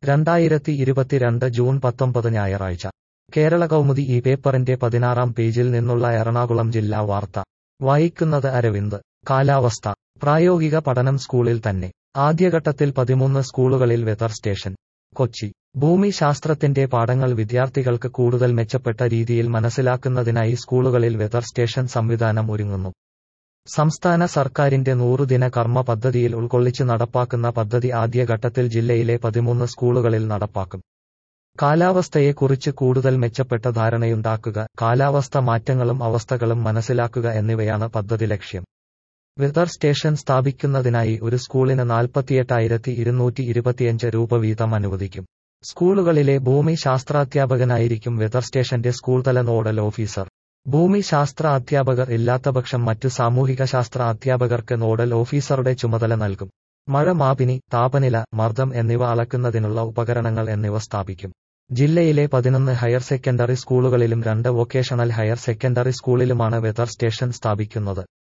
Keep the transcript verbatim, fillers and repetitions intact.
രണ്ടായിരത്തി ഇരുപത്തിരണ്ട് ജൂൺ പത്തൊമ്പത് ഞായറാഴ്ച കേരള കൗമുദി ഈ പേപ്പറിന്റെ പതിനാറാം പേജിൽ നിന്നുള്ള എറണാകുളം ജില്ലാ വാർത്ത വായിക്കുന്നത് അരവിന്ദ്. കാലാവസ്ഥ. പ്രായോഗിക പഠനം സ്കൂളിൽ തന്നെ. ആദ്യഘട്ടത്തിൽ പതിമൂന്ന് സ്കൂളുകളിൽ വെതർ സ്റ്റേഷൻ. കൊച്ചി. ഭൂമി ശാസ്ത്രത്തിന്റെ പാഠങ്ങൾ വിദ്യാർത്ഥികൾക്ക് കൂടുതൽ മെച്ചപ്പെട്ട രീതിയിൽ മനസ്സിലാക്കുന്നതിനായി സ്കൂളുകളിൽ വെതർ സ്റ്റേഷൻ സംവിധാനം ഒരുങ്ങുന്നു. സംസ്ഥാന സർക്കാരിന്റെ നൂറുദിന കർമ്മ പദ്ധതിയിൽ ഉൾക്കൊള്ളിച്ച് നടപ്പാക്കുന്ന പദ്ധതി ആദ്യഘട്ടത്തിൽ ജില്ലയിലെ പതിമൂന്ന് സ്കൂളുകളിൽ നടപ്പാക്കും. കാലാവസ്ഥയെക്കുറിച്ച് കൂടുതൽ മെച്ചപ്പെട്ട ധാരണയുണ്ടാക്കുക, കാലാവസ്ഥ മാറ്റങ്ങളും അവസ്ഥകളും മനസ്സിലാക്കുക എന്നിവയാണ് പദ്ധതി ലക്ഷ്യം. വെതർ സ്റ്റേഷൻ സ്ഥാപിക്കുന്നതിനായി ഒരു സ്കൂളിന് നാൽപ്പത്തിയെട്ടായിരത്തി ഇരുന്നൂറ്റി ഇരുപത്തിയഞ്ച് രൂപ വീതം അനുവദിക്കും. സ്കൂളുകളിലെ ഭൂമി ശാസ്ത്രാധ്യാപകനായിരിക്കും വെതർ സ്റ്റേഷന്റെ സ്കൂൾതല നോഡൽ ഓഫീസർ. ഭൂമി ശാസ്ത്ര അധ്യാപകർ ഇല്ലാത്തപക്ഷം മറ്റു സാമൂഹിക ശാസ്ത്ര അധ്യാപകർക്ക് നോഡൽ ഓഫീസറുടെ ചുമതല നൽകും. മഴ, മാപിനി, താപനില, മർദ്ദം എന്നിവ അളക്കുന്നതിനുള്ള ഉപകരണങ്ങൾ എന്നിവ സ്ഥാപിക്കും. ജില്ലയിലെ പതിനൊന്ന് ഹയർ സെക്കൻഡറി സ്കൂളുകളിലും രണ്ട് വൊക്കേഷണൽ ഹയർ സെക്കൻഡറി സ്കൂളിലുമാണ് വെതർ സ്റ്റേഷൻ സ്ഥാപിക്കുന്നത്.